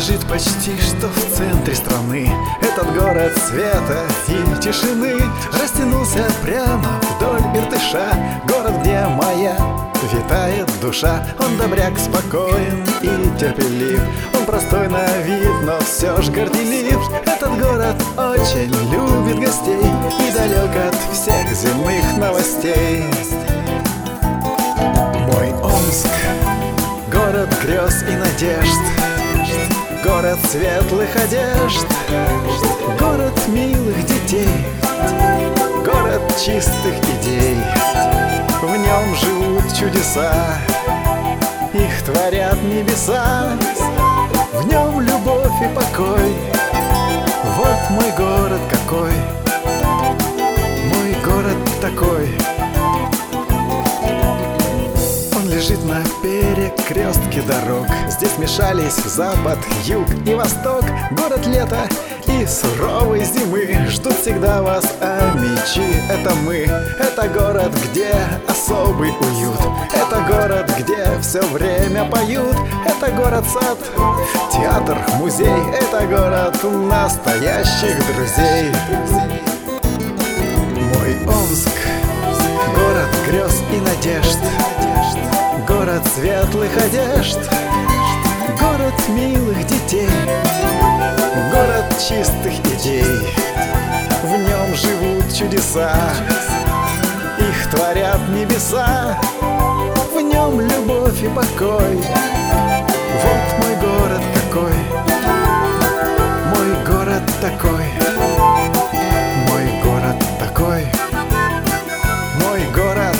лежит почти что в центре страны. Этот город света и тишины растянулся прямо вдоль Иртыша. Город, где моя витает душа. Он добряк, спокоен и терпелив. Он простой на вид, но все ж горделив. Этот город очень любит гостей и далек от всех земных новостей. Мой Омск — город грез и надежд, город светлых одежд, город милых детей, город чистых идей. В нем живут чудеса, их творят небеса. В нем любовь и покой. Вот мой город какой, мой город такой. Он лежит на перекрестке дорог. Здесь смешались запад, юг и восток. Город лета и суровой зимы. Ждут всегда вас амичи. Это мы, это город, где особый уют. Это город, где все время поют. Это город-сад, театр, музей. Это город настоящих друзей. Мой Омск — город грез и надежд, город светлых одежд, город милых детей, город чистых идей. В нем живут чудеса, их творят небеса. В нем любовь и покой. Вот мой город какой, мой город такой, мой город такой, мой город.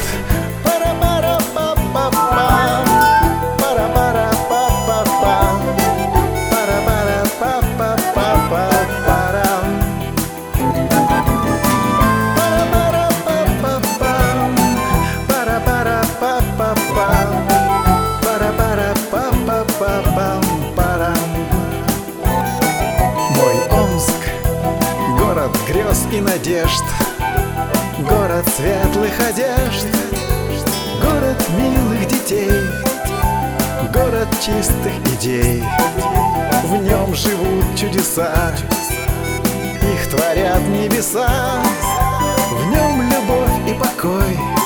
Мой Омск — город грез и надежд, город светлых одежд, город милых детей, город чистых идей. В нем живут чудеса, их творят небеса. В нем любовь и покой.